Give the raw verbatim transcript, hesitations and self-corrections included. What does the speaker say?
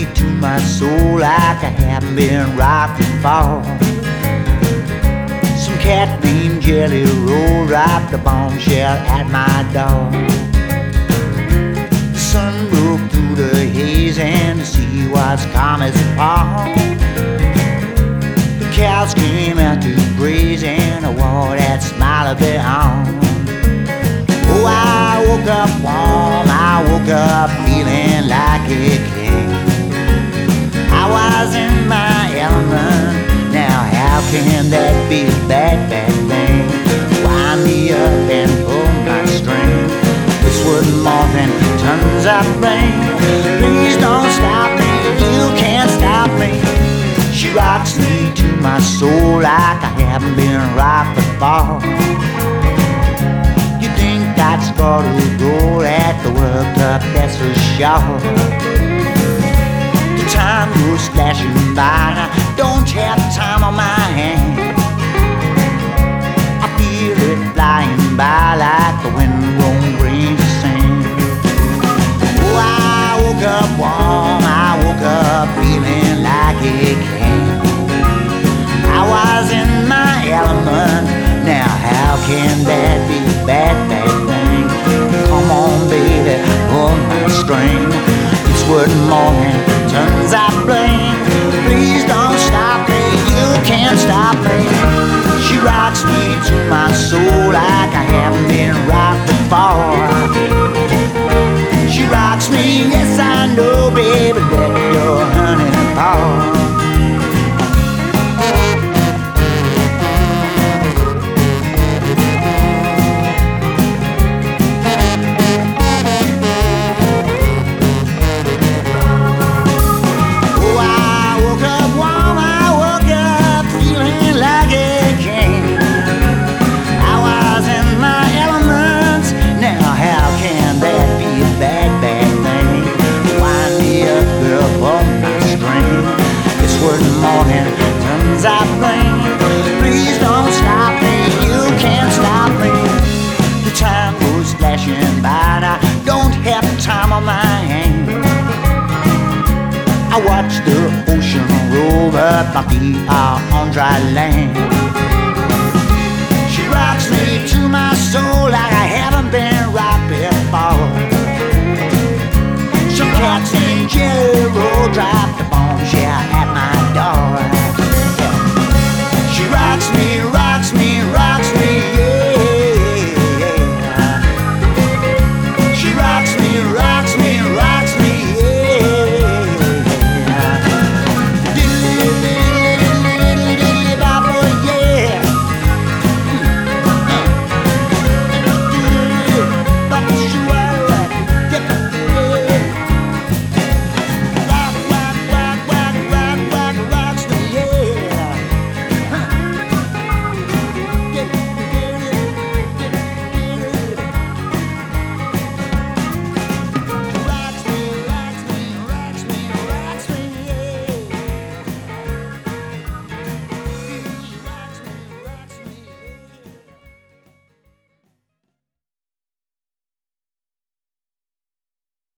to my soul like I haven't been rocked before. Some cat bean jelly roll dropped a bombshell at my door. The sun broke through the haze and the sea was calm as a pond. The cows came out to graze and I wore that smile of their own. Oh, I woke up warm, I woke up feeling like a king. I was in my element, now how can that be a bad, bad thing? Wind me up and pull my string. This was more than tons of rain. Please don't stop me, you can't stop me. She rocks me to my soul like I haven't been rocked before. I'd score a goal at the World Cup, that's for sure. The time goes flashing by, I don't have time on my hand. I feel it flying by like the wind-blown grains of sand. Oh, I woke up warm, I woke up feeling like a king. I was in my element, now how can that be bad, bad thing? Come on, baby, pull my string. It's worth more than tons of blame. Please don't stop me, you can't stop me. She rocks me to my soul like I haven't been rocked before. She rocks me, yes I know, baby, let your honey pour. More than tons of blame. Please don't stop me, you can't stop me. The time goes flashing by and I don't have time on my hand. I watch the ocean roll up, my feet are on dry land. She rocks me to my soul like I haven't been rocked before. Some cats in jelly roll dry